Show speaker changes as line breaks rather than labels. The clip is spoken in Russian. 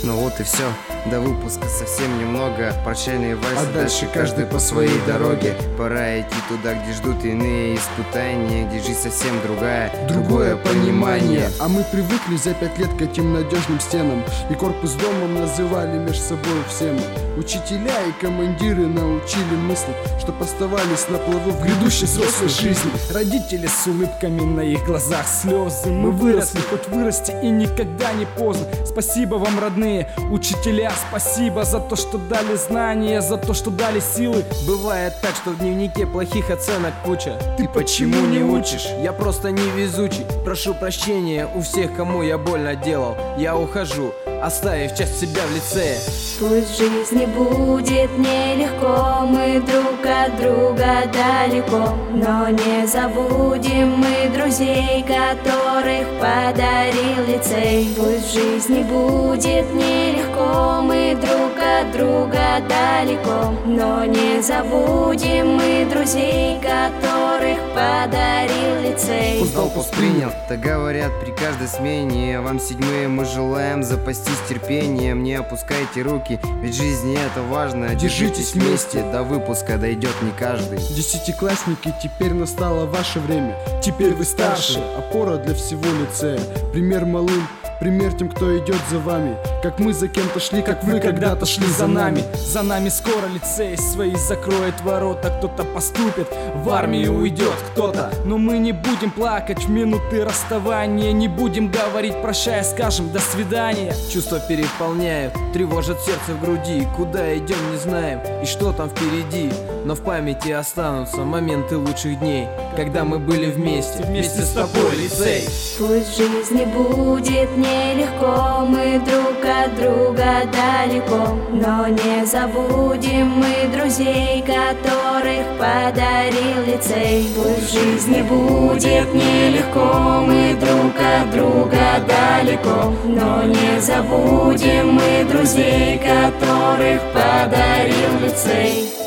Ну вот и все, до выпуска совсем немного. Прощальные вальсы, а дальше каждый по своей дороге. Пора идти туда, где ждут иные испытания, где жизнь совсем другое понимание.
А мы привыкли за 5 лет к этим надежным стенам, и корпус домом называли между собой все мы. Учителя и командиры научили мыслить, чтоб оставались на плаву в грядущей взрослой жизни.
Родители с улыбками на их глазах слезы. Мы выросли, хоть вырасти и никогда не поздно. Спасибо вам, родные учителя, спасибо за то, что дали знания, за то, что дали силы.
Бывает так, что в дневнике плохих оценок куча.
Ты почему не учишь?
Я просто невезучий. Прошу прощения у всех, кому я больно делал. Я ухожу, оставив часть себя в лицее.
Пусть в жизни будет нелегко, мы друг от друга далеко, но не забудем мы друзей, которых подарил лицей. Пусть в жизни будет нелегко, мы друг от друга далеко, но не забудем мы друзей, которых подарил лицей.
Пусть дал, пусть принял, так говорят при каждой смене. Вам седьмые мы желаем запастись терпением. Не опускайте руки, ведь в жизни это важно. Держитесь вместе, до выпуска дойдет не каждый.
Десятиклассники, теперь настало ваше время. Теперь вы старше, опора для всего лицея. Пример малым, пример тем, кто идет за вами. Как мы за кем-то шли, как вы когда-то шли за нами.
За нами скоро лицей свои закроет ворота. Кто-то поступит, в армию уйдет кто-то. Но мы не будем плакать в минуты расставания, не будем говорить прощай, скажем до свидания.
Чувства переполняют, тревожат сердце в груди. Куда идем, не знаем, и что там впереди. Но в памяти останутся моменты лучших дней, когда мы были вместе с тобой, лицей.
Пусть в жизни будет нелегко, мы друг от друга далеко, но не забудем мы друзей, которых подарил лицей. Пусть в жизни будет нелегко, мы друг от друга далеко, но не забудем мы друзей, которых подарил лицей.